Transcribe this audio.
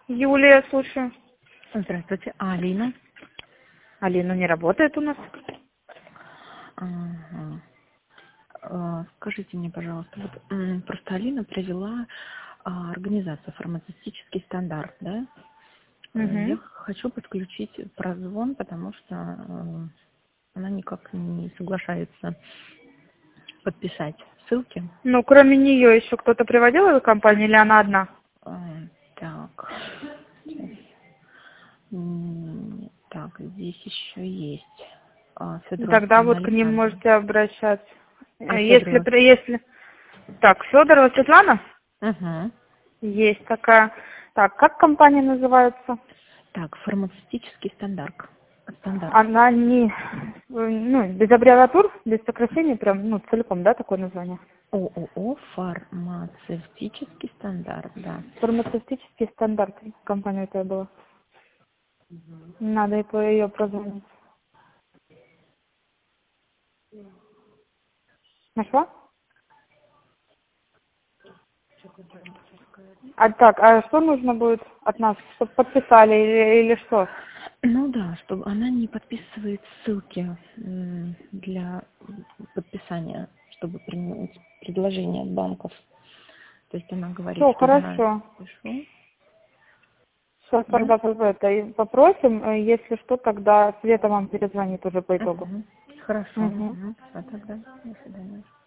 Юлия, слушаю. Здравствуйте, а Алина? Алина не работает у нас. Ага. Скажите мне, пожалуйста, вот просто Алина привела организацию «Фармацевтический стандарт», да? Я Угу. хочу подключить прозвон, потому что она никак не соглашается подписать ссылки. Ну, кроме нее еще кто-то приводил эту компанию или она одна? Так, сейчас. Так, здесь еще есть Федорова Тогда Светлана вот к ним Александровна. можете обращаться. А Если, Федорова? если... Так, Федорова Светлана? Угу. Есть такая. Так, как компания называется? Так, фармацевтический стандарт. Стандарт. Она не... Ну, без аббревиатур, без сокращений, прям, ну, целиком, да, такое название? ООО «Фармацевтический стандарт», да. Фармацевтический стандарт. Компания это была. Надо и по ее прозвонить. Нашла? А так, а что нужно будет от нас? Чтобы подписали или что? Ну да, чтобы она не подписывает ссылки для подписания, чтобы принять предложение от банков. То есть она говорит, Все, что знает, хорошо. пишу, Сейчас да? тогда это и попросим. Если что, тогда Света вам перезвонит уже по итогу. Угу. Хорошо. Угу. Угу. Все тогда. До свидания.